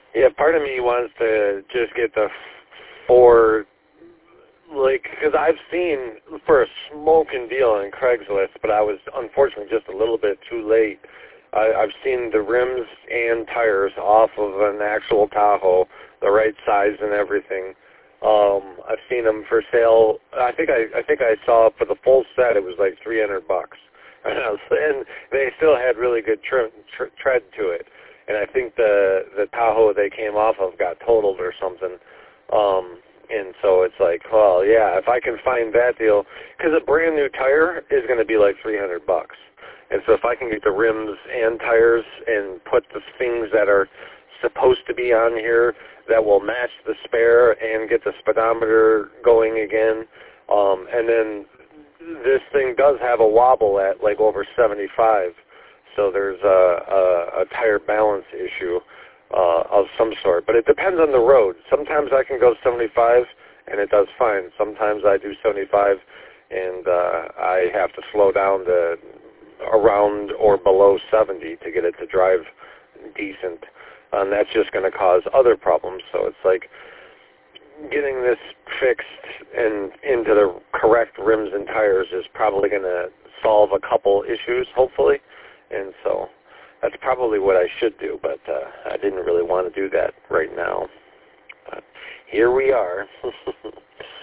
Yeah, part of me wants to just get the four, like, because I've seen for a smoking deal on Craigslist, but I was unfortunately just a little bit too late. I've seen the rims and tires off of an actual Tahoe, the right size and everything. I've seen them for sale. I think I saw for the full set it was like $300, and they still had really good tread to it. And I think the Tahoe they came off of got totaled or something. And so it's like, well, yeah, if I can find that deal, because a brand new tire is going to be like $300. And so if I can get the rims and tires and put the things that are supposed to be on here that will match the spare and get the speedometer going again, and then this thing does have a wobble at like over 75. So there's a tire balance issue of some sort. But it depends on the road. Sometimes I can go 75 and it does fine. Sometimes I do 75 and I have to slow down to around or below 70 to get it to drive decent. And that's just going to cause other problems. So it's like getting this fixed and into the correct rims and tires is probably going to solve a couple issues, hopefully. And so that's probably what I should do, but I didn't really want to do that right now. But here we are.